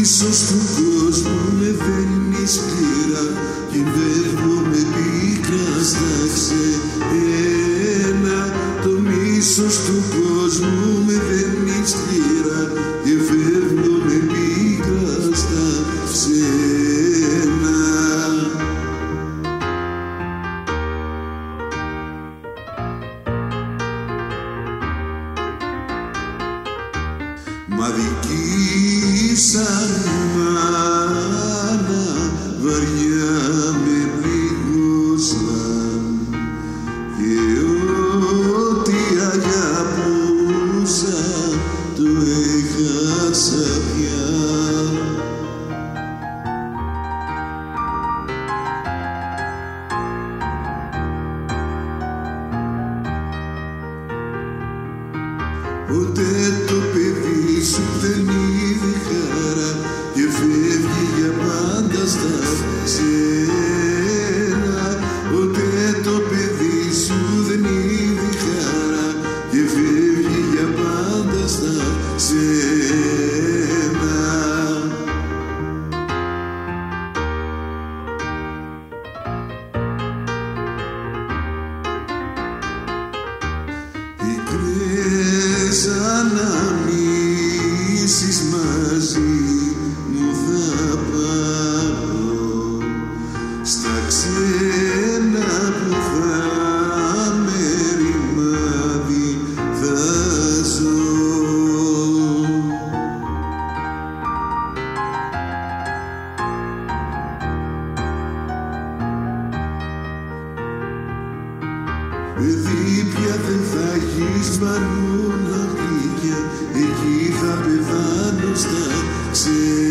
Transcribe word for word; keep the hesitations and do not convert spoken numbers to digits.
μίσος του κόσμου με φέρνει σκληρά και φεύγω με πίκρα στα ξένα. Το μίσος του κόσμου με φέρνει σκληρά και φεύγω με πίκρα στα ξένα. Μα δική σαν μάνα βαριά με πληγώσαν και ό,τι αγαπούσα το έχασα πια. Ποτέ το παιδί σου δεν είδε χαρά και φεύγει για πάντα στα ξένα. Ποτέ το παιδί σου δεν είδε χαρά και φεύγει για πάντα στα ξένα. Πικρές αναμνήσεις μαζί μου θα πάρω στα ξένα που θα με ρημάδι θα ζω. Παιδί πια δεν θα έχεις μανούνα πλήκια, εκεί θα πεθάνω στα ξένα.